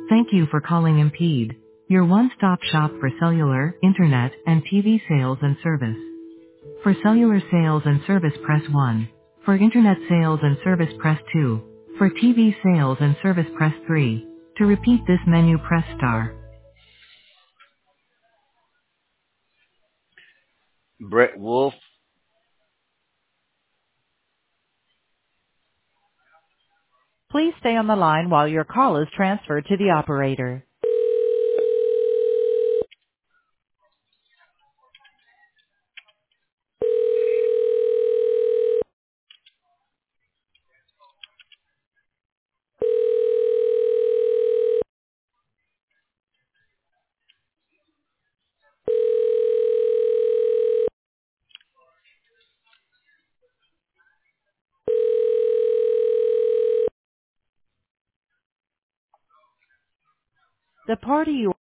Thank you for calling Impede, your one-stop shop for cellular, internet, and TV sales and service. For cellular sales and service, press 1. For internet sales and service, press 2. For TV sales and service, press 3. To repeat this menu, press star. Brett Wolf. Please stay on the line while your call is transferred to the operator. The party you